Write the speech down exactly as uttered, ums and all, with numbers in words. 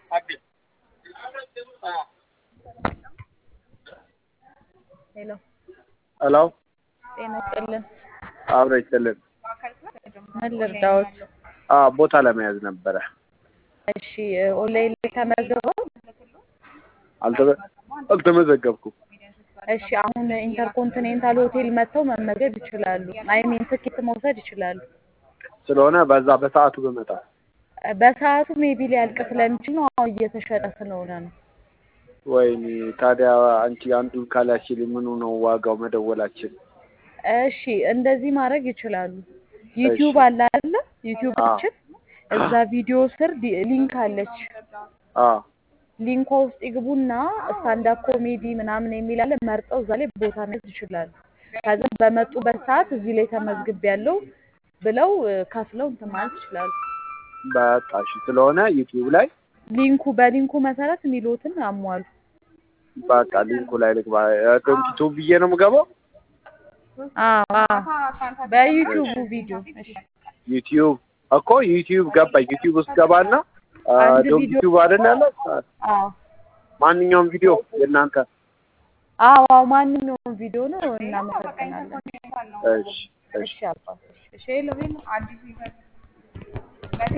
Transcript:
ሄሎ ሄሎ ጤና ይስጥልን። አብሮ ይስጥልን። ምን ልርዳዎት? አዎ ቦታ ለመያዝ ነበረ። እሺ ኦንላይን ላይ ተመዝግበው? አልተመ- አልተመዘገብኩም። እሺ አሁን ኢንተርኮንቲኔንታል ሆቴል መጥተው መመገብ ይችላሉ። አይ ሚን ትኬት መውሰድ ይችላሉ። ስለሆነ በዛ በሰዓቱ በመጣ በሰዓቱ ሜቢ ሊያልቅ ስለሚችል ነው። አሁን እየተሸጠ ስለሆነ ነው። ወይኔ ታዲያ አንቺ አንዱን ካላችሁልኝ ምኑ ነው ዋጋው መደወላችን? እሺ እንደዚህ ማድረግ ይችላሉ። ዩቲዩብ አለ አይደለ? ዩቲዩባችን እዛ ቪዲዮ ስር ዲ- ሊንክ አለች። አዎ ሊንኳ ውስጥ ይግቡና ስታንዳፕ ኮሜዲ ምናምን የሚል አለ። መርጠው እዛ ላይ ቦታ መያዝ ይችላሉ። ከዛ በመጡበት ሰዓት እዚህ ላይ ተመዝግቤያለሁ ብለው እ፣ ከፍለው እንትን ማለት ይችላሉ። በቃ እሺ። ስለሆነ ዩቲዩብ ላይ ሊንኩ በሊንኩ መሰረት የሚሉትን አሟሉ። በቃ ሊንኩ ላይ ልግባ። ዩቲዩብ ብዬ ነው የምገባው። አዎ አዎ በዩቲዩቡ ቪዲዮ እሺ። ዩቲዩብ እኮ ዩቲዩብ ገባ። ዩቲዩብ ውስጥ ገባና አንድ ዶም ቪዲዮ ዩቲዩብ አይደል ያለ? አዎ ማንኛውም ቪዲዮ የእናንተ? አዎ አዎ ማንኛውም ቪዲዮ ነው። እናመሰግናለን። እሺ እሺ እሺ አባ እሺ ሄሎ ሄሎ